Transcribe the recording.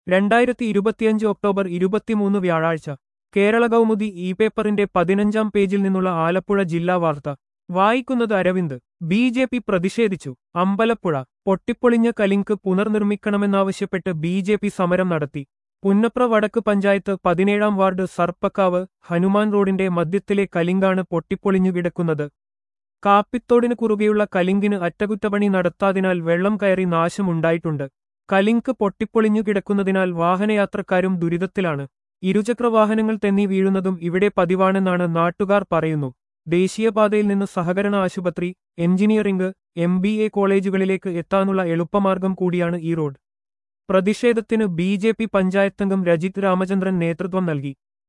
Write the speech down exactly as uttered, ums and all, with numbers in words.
രണ്ടായിരത്തി ഇരുപത്തിയഞ്ച് ഒക്ടോബർ ഇരുപത്തിമൂന്ന് വ്യാഴാഴ്ച കേരള കൗമുദി ഇ പേപ്പറിന്റെ പതിനഞ്ചാം പേജിൽ നിന്നുള്ള ആലപ്പുഴ ജില്ലാ വാർത്ത വായിക്കുന്നത് അരവിന്ദ്. ബി ജെ പി പ്രതിഷേധിച്ചു. അമ്പലപ്പുഴ. പൊട്ടിപ്പൊളിഞ്ഞ കലിങ്ക് പുനർനിർമ്മിക്കണമെന്നാവശ്യപ്പെട്ട് ബി ജെ പി സമരം നടത്തി. പുന്നപ്ര വടക്ക് പഞ്ചായത്ത് പതിനേഴാം വാർഡ് സർപ്പക്കാവ് ഹനുമാൻ റോഡിന്റെ മധ്യത്തിലെ കലിങ്കാണ് പൊട്ടിപ്പൊളിഞ്ഞു കിടക്കുന്നത്. കാപ്പിത്തോടിന് കുറുകെയുള്ള കലിങ്കിന് അറ്റകുറ്റപ്പണി നടത്താതിനാൽ വെള്ളം കയറി നാശമുണ്ടായിട്ടുണ്ട്. കലിങ്ക് പൊട്ടിപ്പൊളിഞ്ഞു കിടക്കുന്നതിനാൽ വാഹനയാത്രക്കാരും ദുരിതത്തിലാണ്. ഇരുചക്രവാഹനങ്ങൾ തെന്നി വീഴുന്നതും ഇവിടെ പതിവാണെന്നാണ് നാട്ടുകാർ പറയുന്നു. ദേശീയപാതയിൽ നിന്ന് സഹകരണ ആശുപത്രി, എഞ്ചിനീയറിംഗ്, എം ബി എ കോളേജുകളിലേക്ക് എത്താനുള്ള എളുപ്പമാർഗം കൂടിയാണ് ഈ റോഡ്. പ്രതിഷേധത്തിന് ബി ജെ പി പഞ്ചായത്തംഗം രജിത് രാമചന്ദ്രൻ നേതൃത്വം നൽകി.